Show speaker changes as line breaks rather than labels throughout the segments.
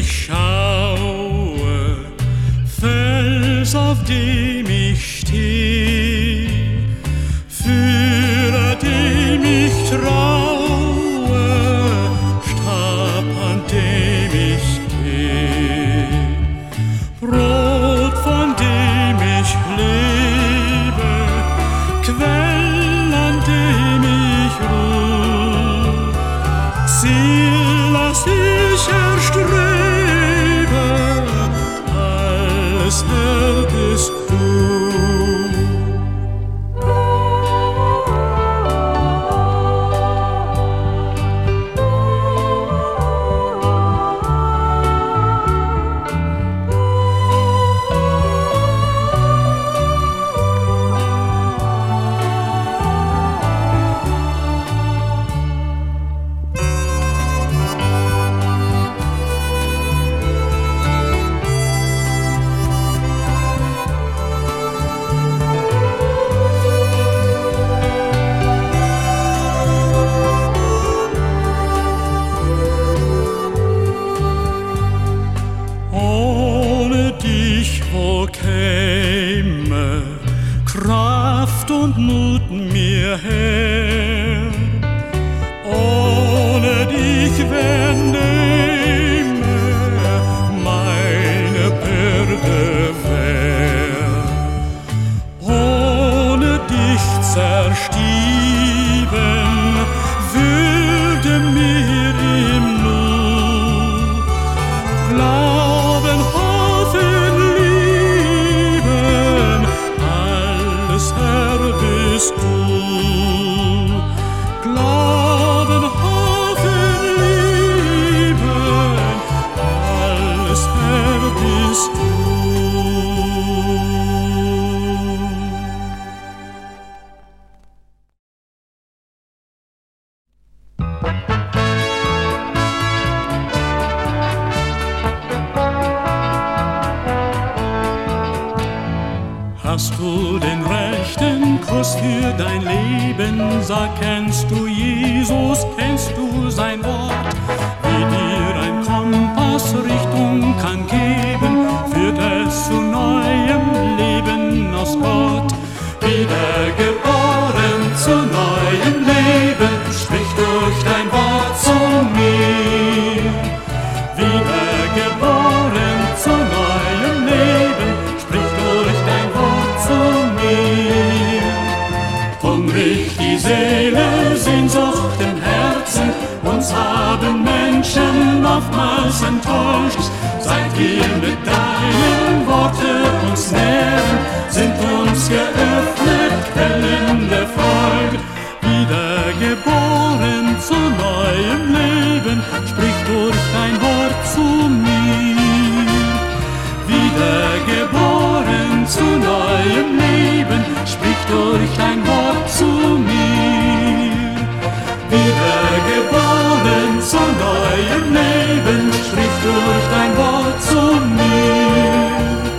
ich schaue, Fels, auf dem ich steh, für den ich traue, Stab, an dem ich geh, Brot, von dem ich lebe, Quell, an dem ich ruh, Ziel, das ich erstrebe, alles Herr bist du. Wo käme Kraft und Mut mir her? Ohne dich, wer nehme meine Bürde wär? Ohne dich zerstieben würde mir im Nu Glauben, Hoffen, Herr bist du. Glauben, Hoffen, Lieben, alles Herr bist du. Hast du den rechten Kurs für dein Leben? Sag, kennst du Jesus, kennst du sein Wort? Wie dir ein Kompass Richtung kann geben, führt es zu neuem Leben aus Gott. Wiedergeboren zu neuem Leben, sprich durch dein Wort zu mir. Wiedergeboren zu neuem Leben, sprich durch dein Wort zu mir. Hungrig die Seele, Sehnsucht im Herzen, uns haben Menschen oftmals enttäuscht. Seit wir mit deinen Worten uns nähren, sind uns geöffnet Quellen der Freude. Wiedergeboren zu neuem Leben, sprich durch dein Wort zu mir. Wiedergeboren zu neuem Leben, sprich durch dein Wort zu mir. Wiedergeboren zu neuem Leben, sprich durch dein Wort zu mir.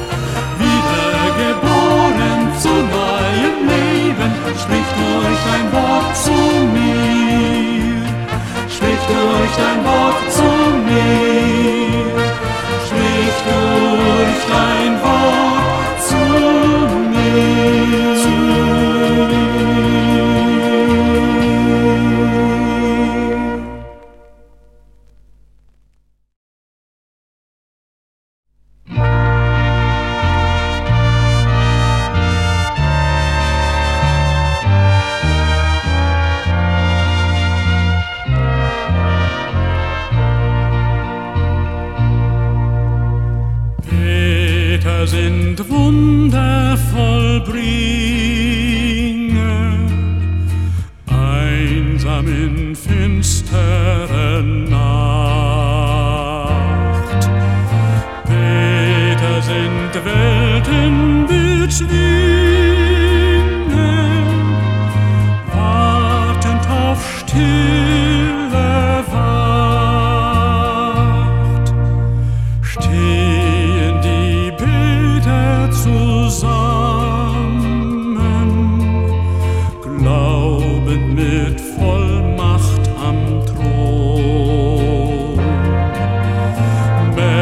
Wiedergeboren zu neuem Leben, sprich durch dein Wort zu mir. Sprich durch dein Wort zu mir. Sprich durch dein Wort zu mir. Sind Wunder vollbringe, einsam in finsterer Nacht. Peter sind Welten bezwinge, wartend auf stille Wacht. Stehen die Beter zusammen, glaubend mit Vollmacht am Thron.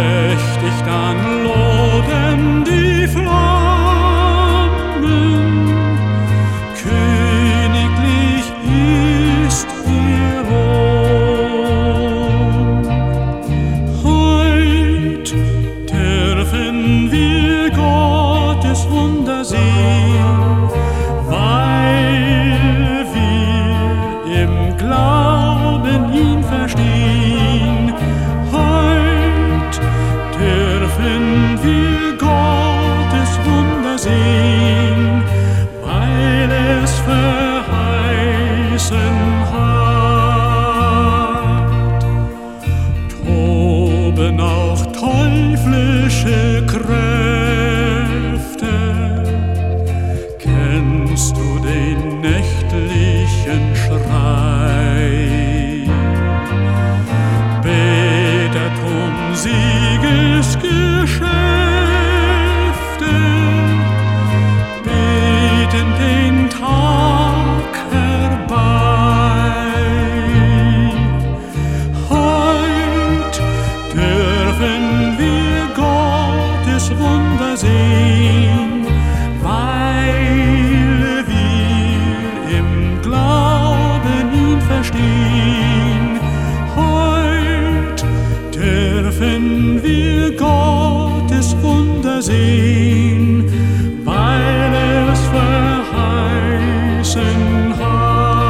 sehen, weil es verheißen hat.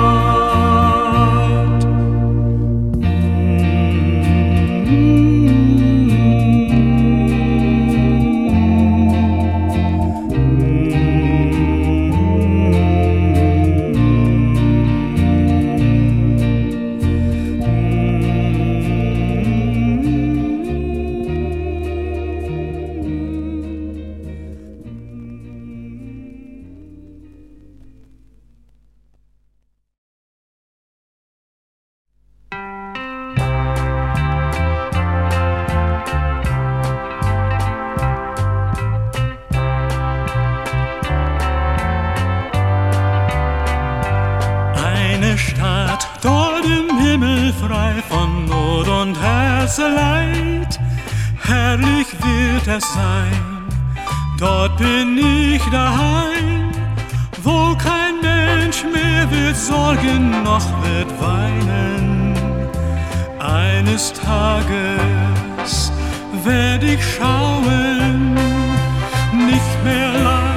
Stadt, dort im Himmel frei von Not und Herzeleid. Herrlich wird es sein, dort bin ich daheim, wo kein Mensch mehr wird sorgen, noch wird weinen. Eines Tages werd ich schauen, nicht mehr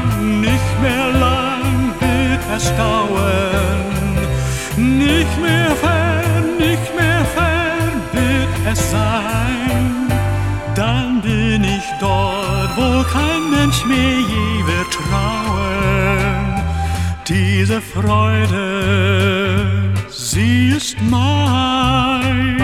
lang wird es dauern. Nicht mehr fern wird es sein. Dann bin ich dort, wo kein Mensch mehr je wird trauen. Diese Freude, sie ist mein.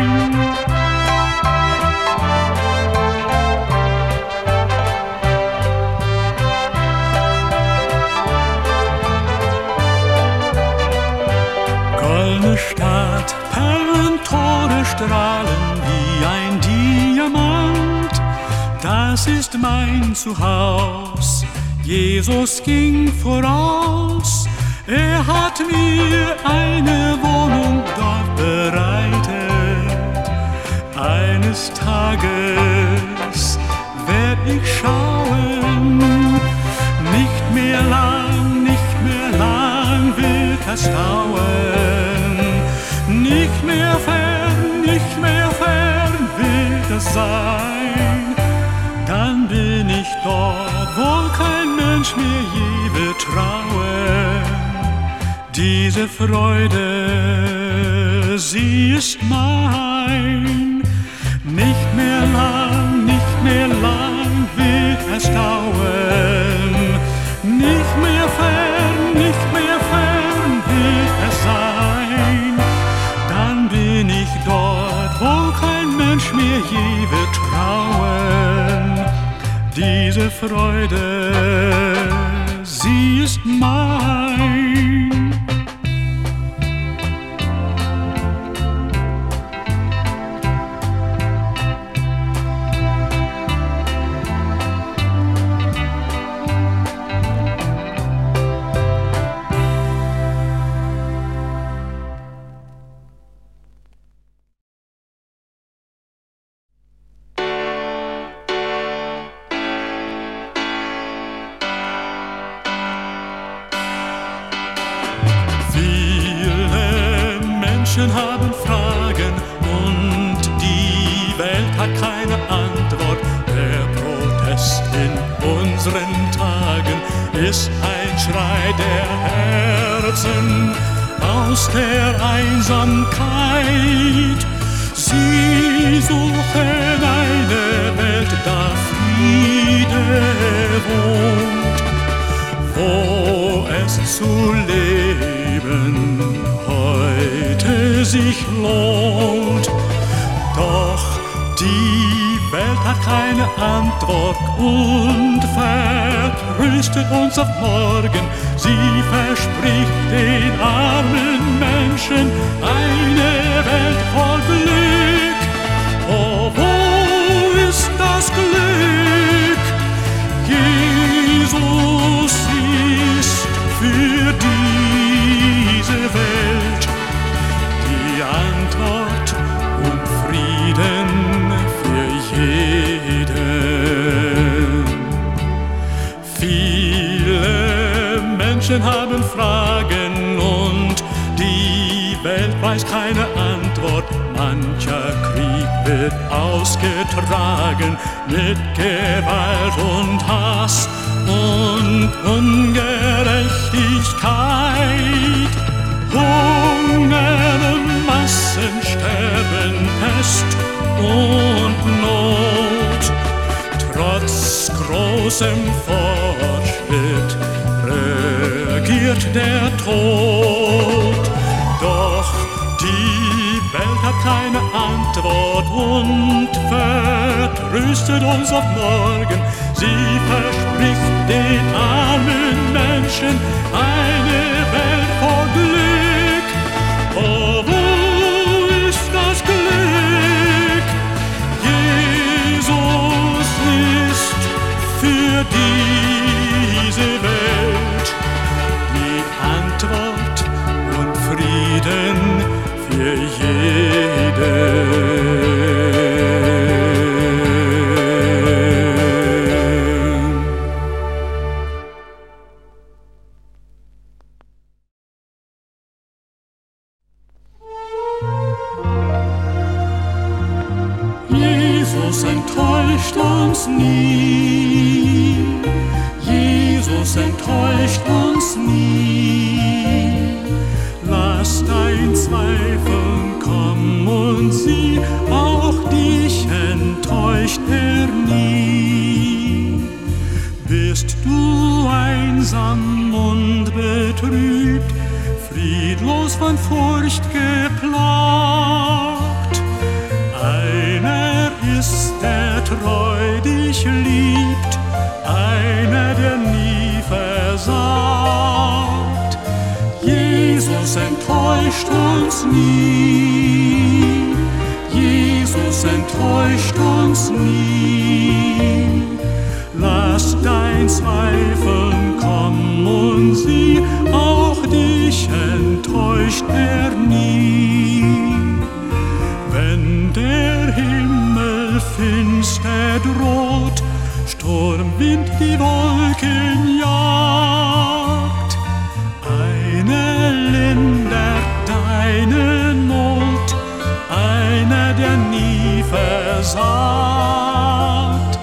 Stadt, Perlentore strahlen wie ein Diamant. Das ist mein Zuhaus, Jesus ging voraus. Er hat mir eine Wohnung dort bereitet. Eines Tages werd ich schauen, nicht mehr lang wird es dauern. Nicht mehr fern wird es sein. Dann bin ich dort, wo kein Mensch mehr je wird trauen. Diese Freude, sie ist mein. Nicht mehr lang wird es dauern. Nicht mehr fern wird es sein. Dann bin ich dort, wo kein Mensch mehr je wird trauen. Diese Freude, sie ist mein. Haben Fragen und die Welt hat keine Antwort. Der Protest in unseren Tagen ist ein Schrei der Herzen aus der Einsamkeit. Sie suchen eine Welt, da Friede wohnt, wo es zu leben heute sich lohnt. Doch die Welt hat keine Antwort und vertröstet uns auf morgen. Sie verspricht den armen Menschen eine Welt voll Glück. Oh, wo ist das Glück? Jesus ist für diese Welt die Antwort und Frieden für jeden. Viele Menschen haben Fragen und die Welt weiß keine Antwort. Mancher Krieg wird ausgetragen mit Gewalt und Hass und Ungerechtigkeit. Hunger und Massensterben, Pest und Not. Trotz großem Fortschritt regiert der Tod. Doch die Welt hat keine Antwort und vertröstet uns auf morgen. Sie verspricht den armen Menschen eine Welt voll Glück. Oh, wo ist das Glück? Jesus ist für diese Welt die Antwort und Frieden für jeden. Jesus enttäuscht uns nie. Jesus enttäuscht uns nie. Lass dein Zweifeln kommen und sieh, auch dich enttäuscht nie. Bist du einsam und betrübt, friedlos von Furcht geplagt? Einer ist, der treu dich liebt, einer, der nie versagt. Jesus enttäuscht uns nie. Jesus enttäuscht uns nie. Lass dein Zweifeln kommen und sieh, auch dich enttäuscht nie. Wenn der Himmel finster droht, Sturmwind die Wolken jagt, einer lindert deine Not, einer, der nie versagt.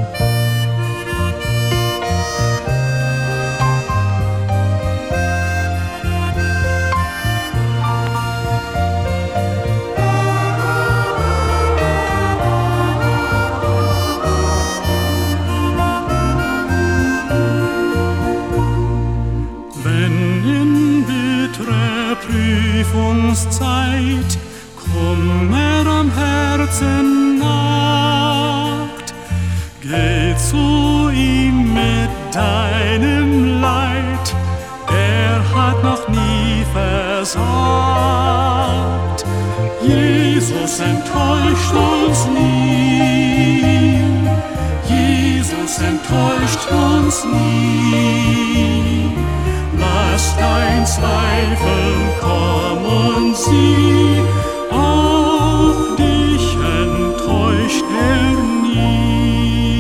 Prüfungszeit, Kummer am Herzen nagt, geh zu ihm mit deinem Leid, er hat noch nie versagt. Jesus enttäuscht uns nie. Jesus enttäuscht uns nie. Lass dein Zweifel kommen und sieh, auch dich enttäuscht nie.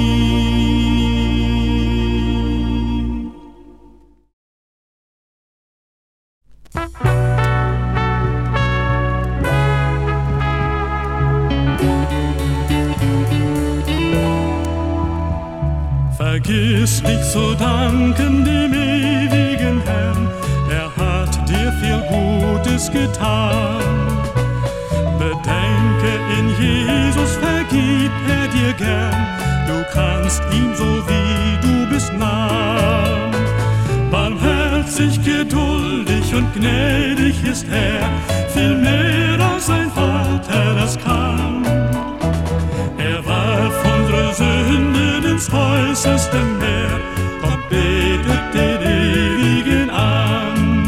Vergiss nicht zu danken dem ewigen Herrn, er hat dir viel Gutes getan. Bedenke, in Jesus vergibt er dir gern, du kannst ihm so wie du bist nahen. Barmherzig, geduldig und gnädig ist er, viel mehr als ein Vater das kann. Er warf unsere Sünden ins äußerste Meer, Gott betet den Ewigen an.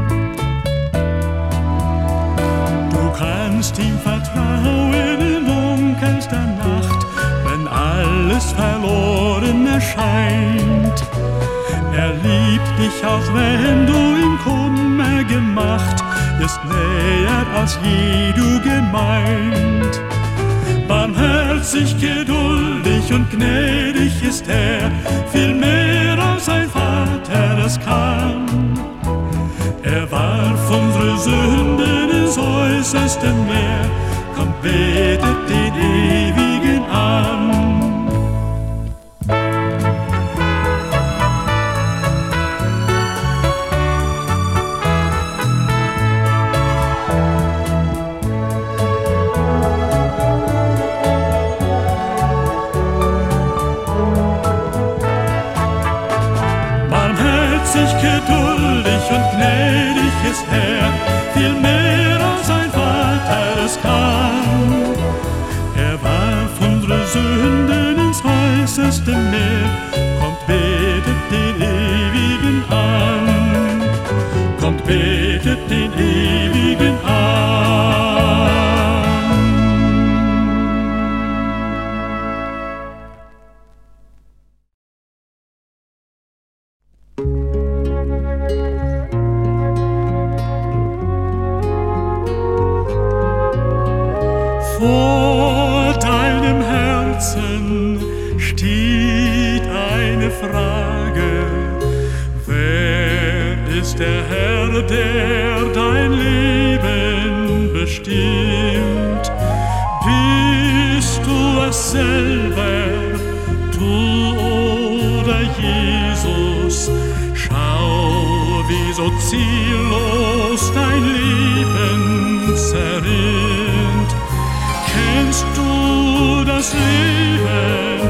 Du kannst ihm vertrauen in dunkelster Nacht, wenn alles verloren erscheint. Er liebt dich, auch wenn du ihm Kummer gemacht, ist näher als je du gemeint. Barmherzig, geduldig und gnädig ist er, viel mehr als ein Vater es kann. Er warf unsere Sünden ins äußerste Meer, kommt, betet den das kann. Er warf unsere Sünden ins heißeste Meer. Kommt, betet den Ewigen an. Kommt, betet den Ewigen an. Vor deinem Herzen steht eine Frage: Wer ist der Herr, der dein Leben bestimmt? Bist du es selber, du oder Jesus? Schau, wie so ziellos dein Leben zerrinnt. Kennst du das Leben,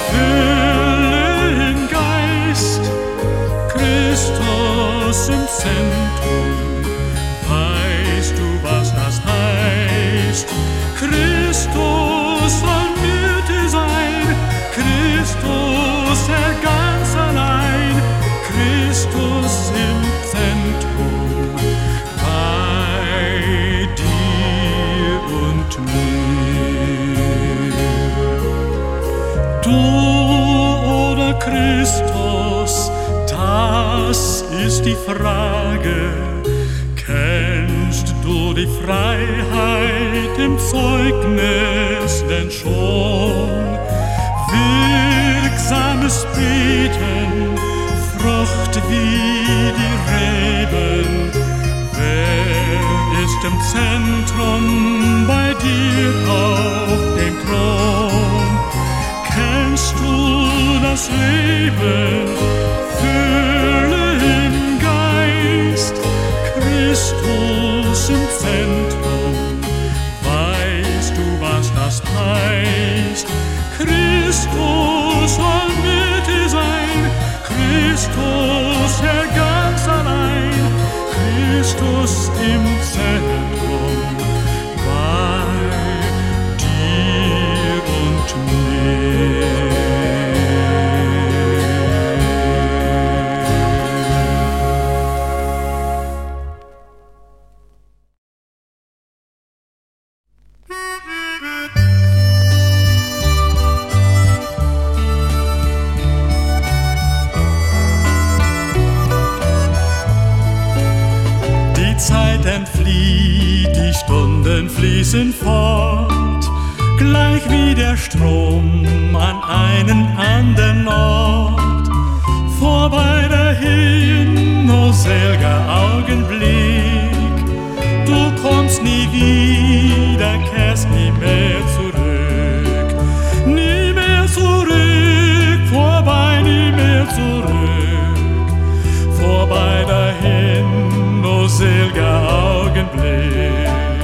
Fülle im Geist, Christus im Zentrum? Weißt du, was das heißt? Christus soll Mitte sein, Christus er ganz allein, Christus im Zentrum, bei dir und mir. Du oder Christus, das ist die Frage. Kennst du die Freiheit im Zeugnis denn schon? Wirksames Beten, Frucht wie die Reben. Wer ist im Zentrum bei dir auf dem Thron? Kennst du das Leben, Fülle im Geist, Christus im Zentrum? Weißt du, was das heißt? Christus soll Mitte sein, Christus Herr ganz allein, Christus im Zentrum, bei dir und mir. Die Zeit entflieht, die Stunden fließen fort, gleich wie der Strom an einen anderen Ort. Vorbei dahin, o selger Augenblick, du kommst nie wieder, kehrst nie mehr zurück. Nie mehr zurück, vorbei, nie mehr zurück. Vorbei dahin, o selger Augenblick.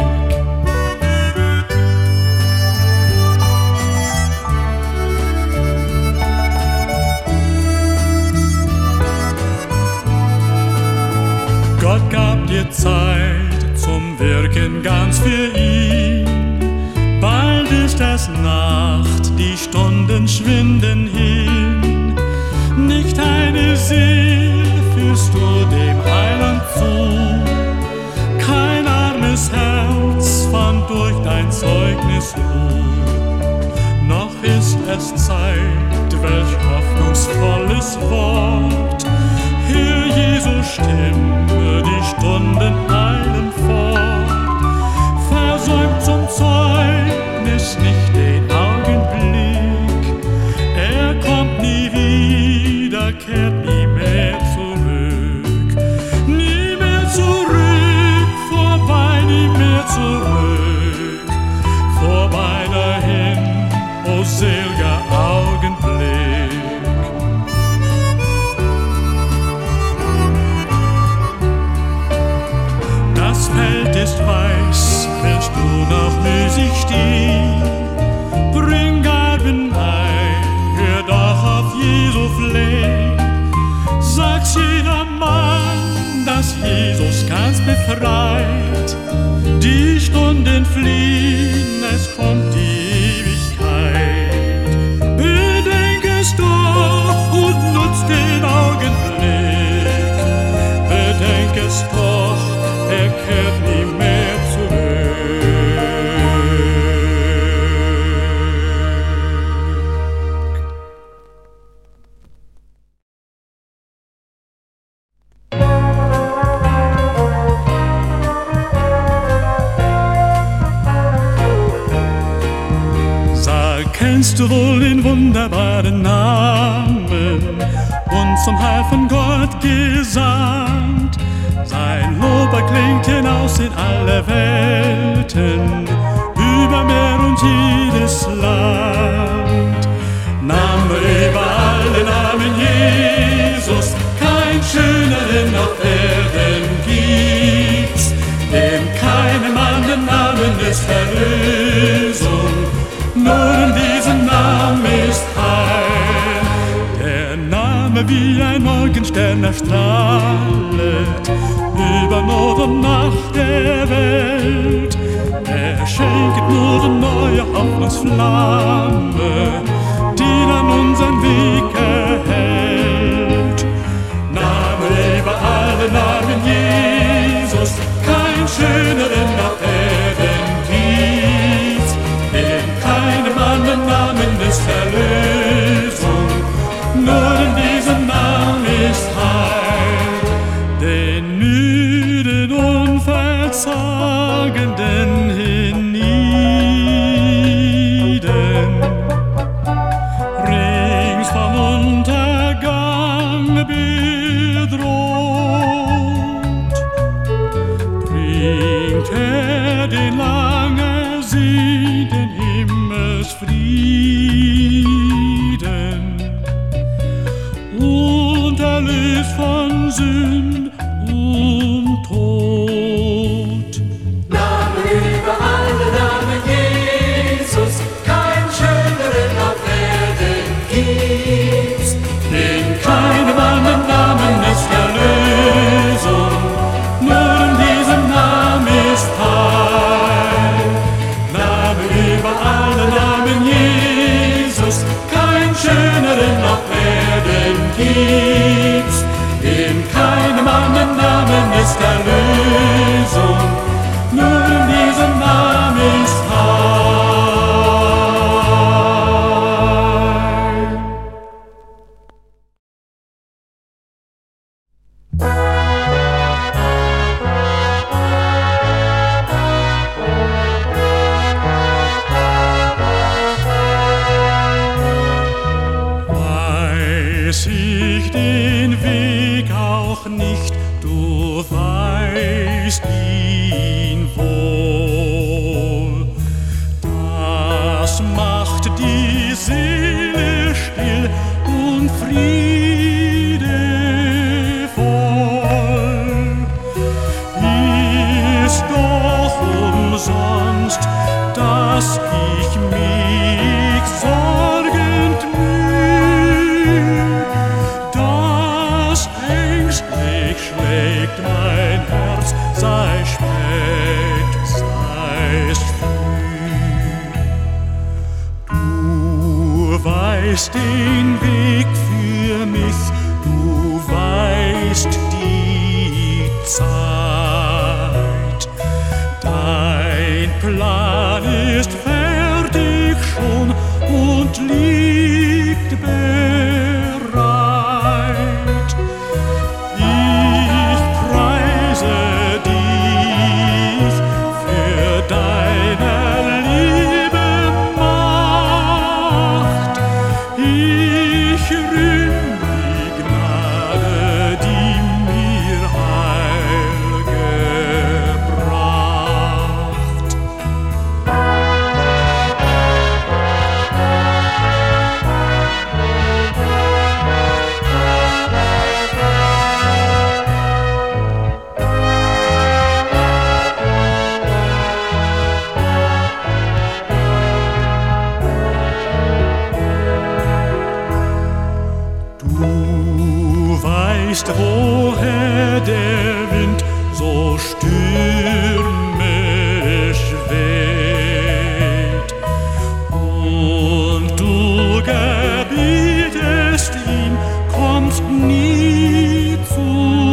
Gott gab dir Zeit zum Wirken ganz für ihn. Bald ist es Nacht, die Stunden schwinden hin. Nicht eine Seele führst du dem Heiland zu. Kein armes Herz fand durch dein Zeugnis Ruhe. Noch ist es Zeit, welch hoffnungsvolles Wort. Hör Jesu Stimme, die Stunden eilen fort. Versäumt zum Zeugnis nicht den Augenblick. Er kommt nie wieder, kehrt nie mehr zurück. Nie mehr zurück, vorbei, nie mehr zurück. Vorbei dahin, o selger Augenblick. Das Feld ist weiß, willst du noch müßig stehen? Bring Gaben ein, hör doch auf Jesu flehen. Sag's jedermann, dass Jesus ganz befreit. Die Stunden fliehen. kennst du wohl den wunderbaren Namen, uns zum Heil von Gott gesandt. Sein Lob erklingt hinaus in alle Welten, über Meer und jedes Land. Name über alle Namen Jesus, kein schöneren auf Erden gibt's, dem keinem anderen Namen ist Erlösung, nur in diesem Namen ist Heil. Der Name wie ein Morgenstern erstrahlet über Not und Nacht der Welt. Er schenket Mut und neue Hoffnungsflamme, die dann unseren Weg erhält. Name über alle Namen Jesus, kein schöneren auf Erden gibt's, in keinem anderen Namen ist Erlösung, nur in diesem Namen ist Heil. Den müden, unverzagenden hienieden, rings vom Untergang bedroht, bringt den lang ersehnten Himmelsfrieden und erlöst von Sünd und Tod.
Name über alle Namen Jesus, kein schöneren auf Erden gibt's,
In keinem anderen Namen ist Erlösung, nur in diesem Namen ist Heil. Name über alle Namen Jesus, kein schöneren auf Erden gibt's, in keinem anderen Namen ist Erlösung, nur in diesem Namen ist Heil. Weiß ich den Weg auch nicht, du weißt ihn wohl. Das macht die Seele still und friedevoll. Ist doch umsonst, dass ich mich sorgend müh, dass ängstlich schlägt mein Herz, sei spät, sei's früh. Du weißt den Weg für mich, du weißt die Zeit. Dein Plan ist fertig schon und liegt bereit. Ich preise dich für deine Liebe Macht. Ich rühm die Gnade, die mir Heil gebracht. Du weißt, woher der Wind so stürmisch weht, und du gebietest ihm, kommst nie zu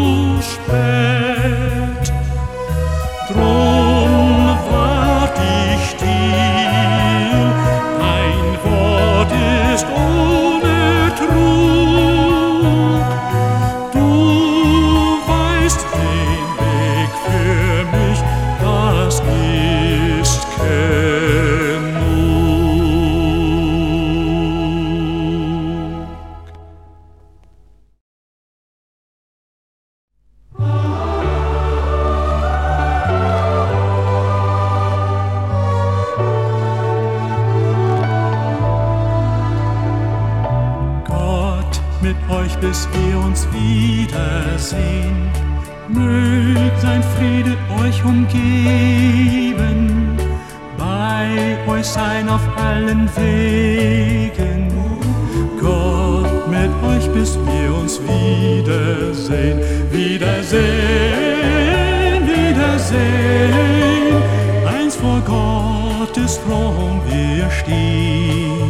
spät. Drum wart ich still, dein Wort ist ohne Trug. Du weißt den Weg für mich, das ist genug. bis wir uns wiedersehen. Mögt sein Friede euch umgeben, bei euch sein auf allen Wegen. Gott mit euch, bis wir uns wiedersehen. Wiedersehen, Wiedersehen, einst vor Gottes Thron wir stehen.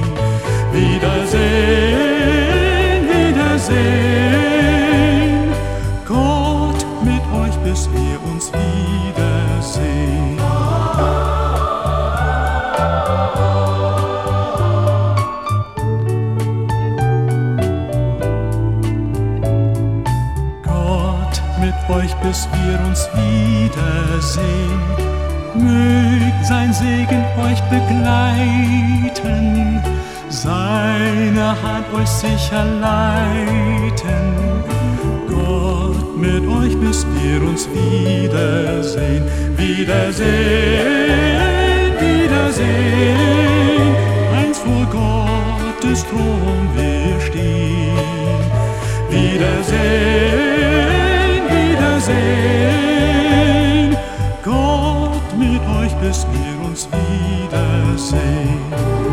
Wiedersehen, Wiedersehen, Gott mit euch, bis wir uns wiedersehen. Gott mit euch, bis wir uns wiedersehen. Mögt sein Segen euch begleiten, seine Hand euch sicher leiten. Gott mit euch, bis wir uns wiedersehen. Wiedersehen, Wiedersehen, einst vor Gottes Thron wir stehen. Wiedersehen, Wiedersehen, Gott mit euch, bis wir uns wiedersehen.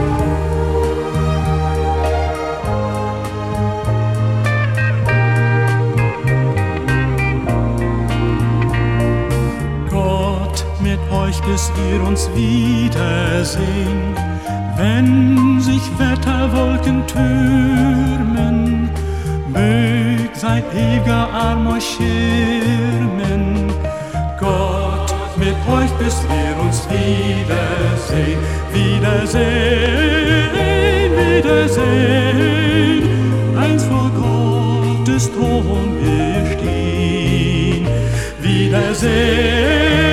Bis wir uns wiedersehen, wenn sich Wetterwolken türmen, mög sein ewiger Arm euch schirmen. Gott mit euch, bis wir uns wiedersehen. Wiedersehen, Wiedersehen, einst vor Gottes Thron wir stehen. Wiedersehen,